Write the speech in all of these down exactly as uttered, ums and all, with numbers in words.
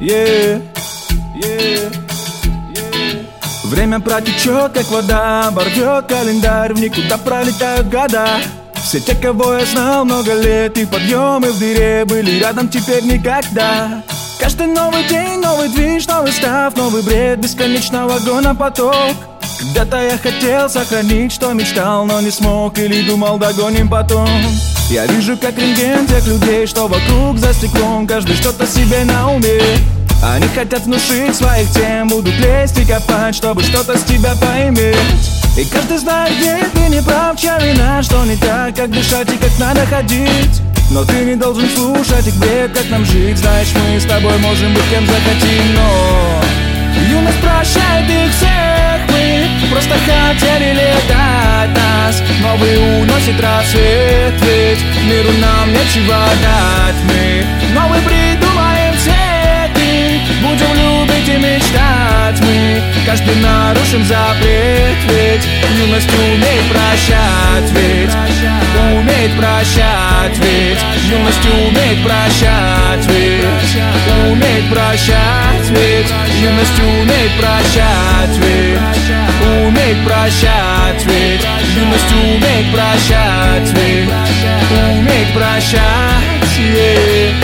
yeah, yeah, yeah. Время протечет, как вода, оборвет календарь, в никуда пролетают года. Все те, кого я знал много лет, и подъемы в дыре были рядом теперь никогда. Каждый новый день, новый движ, новый став, новый бред бесконечного гона поток. Когда-то я хотел сохранить, что мечтал, но не смог или думал, догоним потом. Я вижу, как рентген тех людей, что вокруг за стеклом, каждый что-то себе на уме. Они хотят внушить своих тем, будут лезть и копать, чтобы что-то с тебя поиметь. И каждый знает, где ты не прав, чья вина, что не так, как дышать и как надо ходить. Но ты не должен слушать их бред, как нам жить. Знаешь, мы с тобой можем быть кем захотим, но юность прощает их всех. Мы просто хотели летать нас, новый уносит рассвет, ведь миру нам нечего дать. Мы новый придумаем цветы, будем любить и мечтать. Мы каждый нарушим запрет, ведь юность умеет прощать, ведь умеет прощать, ведь юность умеет прощать, ведь умеет прощать, ведь юность умеет прощать, ведь умеет прощать, ведь юность умеет прощать, ведь умеет прощать, yeah,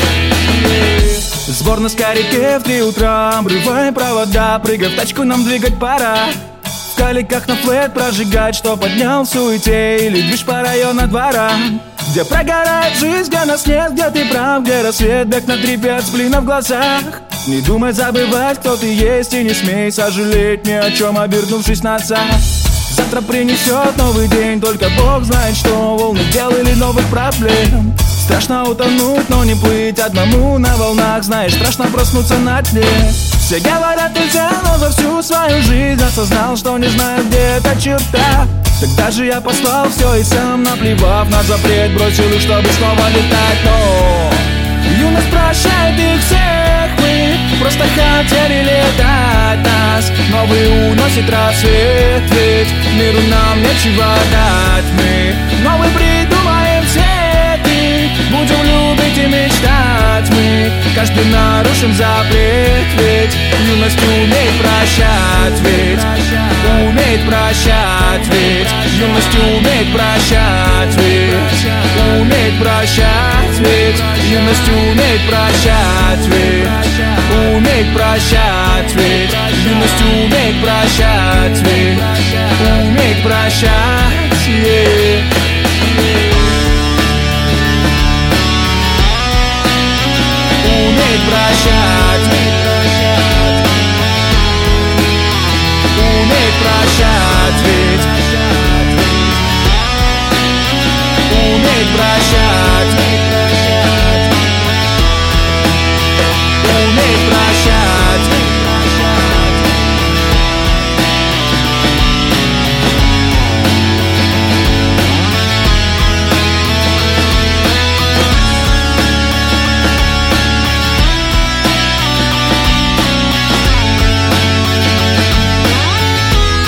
yeah. Сбор на скоряке в три утра, обрываем провода, прыгай в тачку, нам двигать пора. В каликах на флэт прожигать, что поднял в суете, или движ по району двора. Где прогорает жизнь, где нас нет, где ты прав, где рассвет, бег на три-пять сплина в глазах. Не думай забывать, кто ты есть, и не смей сожалеть ни о чем, обернувшись назад. Завтра принесет новый день, только Бог знает что, волны дел или новых проблем. Страшно утонуть, но не плыть одному на волнах, знаешь, страшно проснуться на дне. Все говорят нельзя, но за всю свою жизнь осознал, что не знаю, где эта черта. Тогда же я послал все и сам, наплевав на запрет, бросил их, чтобы снова летать. Но юность прощает их всех, мы просто хотели летать нас, новый уносит рассвет, ведь миру нам нечего дать. Мы новый придумаем цветы, будем любить и мечтать. Мы каждый нарушим запрет, ведь юность умеет прощать, ведь умеет прощать, ведь юность умеет прощать, ведь умеет прощать, ведь юность умеет прощать, ведь умеет прощать, ведь юность умеет прощать, ведь умеет прощать, yeah, yeah. Умеет прощать, умеет прощать, ведь умеет прощать, умеет прощать.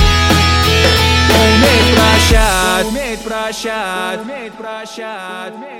Умеет прощать, умеет прощать, умеет прощать.